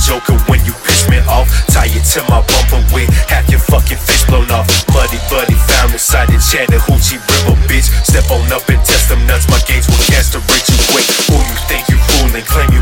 Joker when you piss me off. Tie it to my bumper with half your fucking face blown off. Muddy but